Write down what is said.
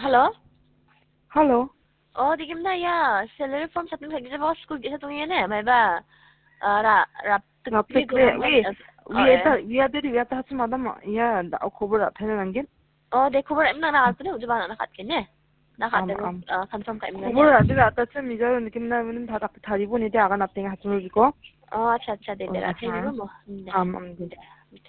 Halo? Halo. Di gimana ya? Salary form satu lagi je bawa school je satu ni mai ba. Rap Rapid tekpi go we ada hasil madam ya da khobor athai nangin. De khobor emna na alpne uje ba na khat kene. Na khat Am am. confirm ka emna khobor ne. ada ta mijar nikim na min thari bo ni de aga napte hasil ko. Acha de ra thai ni mo. Am am.